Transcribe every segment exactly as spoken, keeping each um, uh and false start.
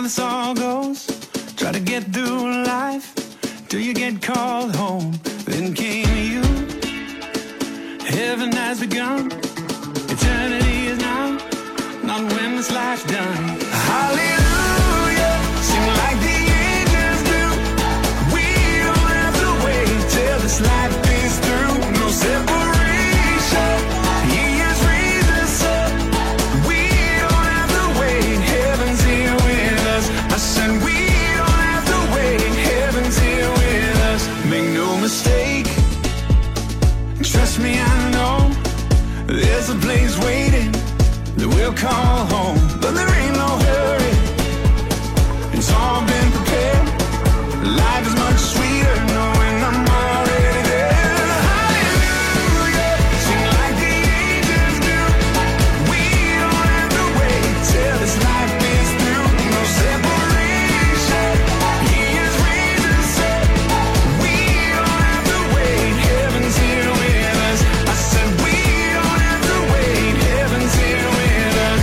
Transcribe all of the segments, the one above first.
this all goes. Try to get through life till you get called home. Then came you. Heaven has begun. Eternity is now. Not when this life's done. Hallelujah. Sing like the angels do. We don't have to wait till this life is through. No separation. He has raised us up. We don't have to wait. Heaven's here with us. I said we don't have to wait. Heaven's here with us. Make no mistake. Trust me, I know there's a place waiting that we'll call home. But there ain't no hurry. It's all been prepared. Life is much sweeter knowing I'm already there. Hallelujah. Sing like the angels do. We don't have to wait till this life is through. No separation. He has raised us up. We don't have to wait. Heaven's here with us. I said we don't have to wait. Heaven's here with us.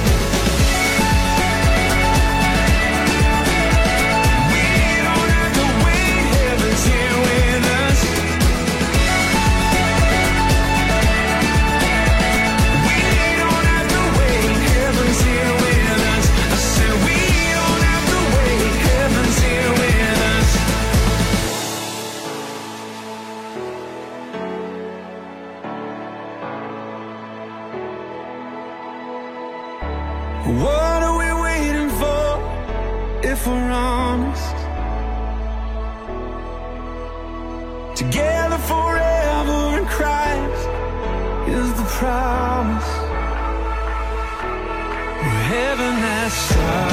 We don't have to wait. Heaven's here with us. We don't have to wait. Heaven's here with us. I said we don't have to wait. Heaven's here with us. What are we waiting for? If we're honest, together forever in Christ is the promise. Heaven has started.